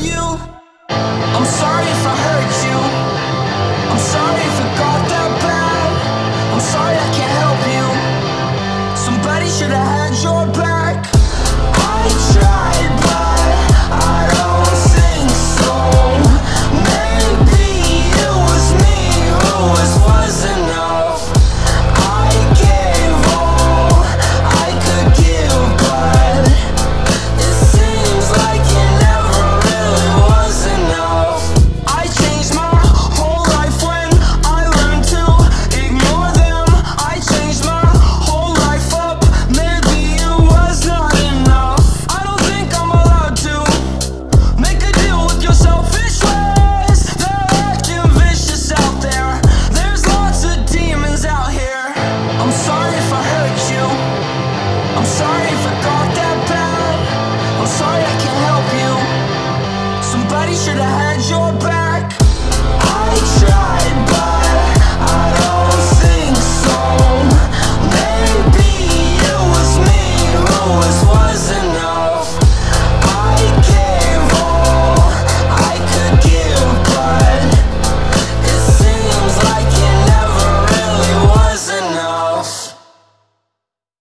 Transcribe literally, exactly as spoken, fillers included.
you. I'm sorry if I hurt you. I'm sorry if it got that bad. I'm sorry I can't help you. Somebody should have had your back. I tried, but I don't think so. Maybe it was me who was, was enough. I gave all I could give, but it seems like it never really was enough. I changed my whole life when I learned to ignore them. I changed my whole life up, maybe it was not enough. I don't think I'm allowed to make a deal with your selfish ways. They're acting vicious out there. There's lots of demons out here. I'm sorry if I hurt you. I'm sorry if it got that bad. I'm sorry I can't help you. Somebody should have